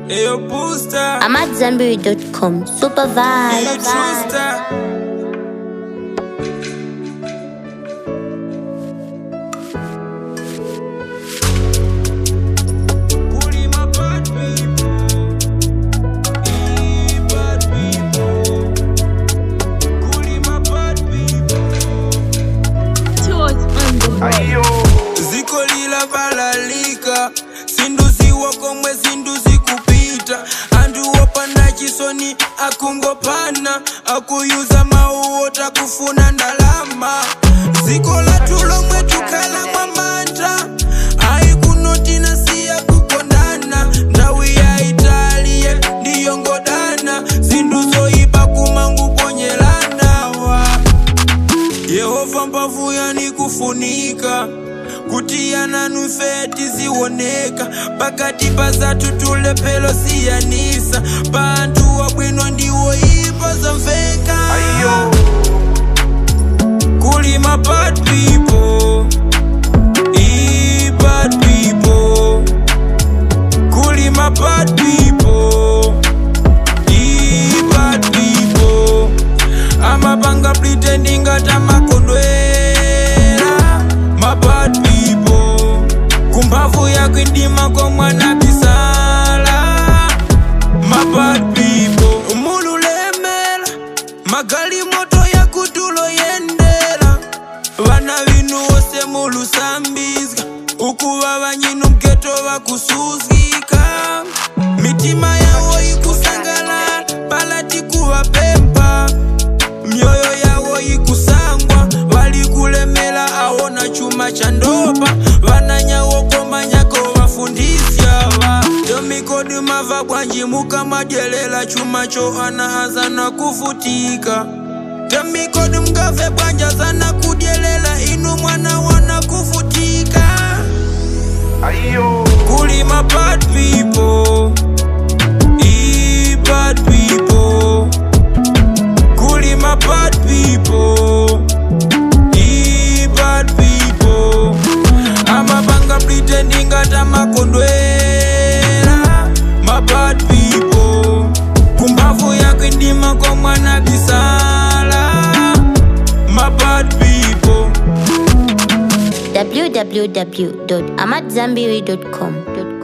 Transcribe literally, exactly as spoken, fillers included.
Ayo booster. I'm at Zambiri dot com. Super vibe. Ziko lila balalika, sinduzi wako mwe sinduzi kupita. Andu wapanda chisoni akungopana, akuyuza mauota kufuna ndalama. Ziko la tulo mwe tukala mamanta, haikunotina siya kukondana. Ndawi ya Italia ndiyo ngodana, sinduzo ipa kumangu ponyelana wa. Yehova mbavu yani kufunika, kutiana nufeti ziwoneka. Pakati pasatu tule pelo siyanisa, bantu wabwino ndiwo ipo zamveka. Ayo Kuli my bad people, e bad people. Kuli my bad people, e bad people. Ama banga pretending atama kondwela. My bad people, kumbavu ya kwindima kwa mwana bisala. My bad people, umulu lemela, magali moto ya kutulo yendela. Wana winu ose mulu sambizga, ukuwa wanyinu mketo wakusuzika. Mitima yawo ikusangala, palati kuwa pempa. Myoyo yawo ikusangwa, wali kulemela awona chuma chandopa. Wananya woko manyako wafundisya wa. Domikodi mava bwanji muka majelela, chuma cho anahaza na kufutika. Domikodi mgave bwanja sana kujelela, inu mwana wana kufutika. Ayo Kuli my bad people, e bad people. Kuli my bad people, e bad people. Ama banga pretending atama kondwela. My bad people, kumbavu ya kwindima kwa mwana bisala. My bad people. w w w dot amat zambiri dot com.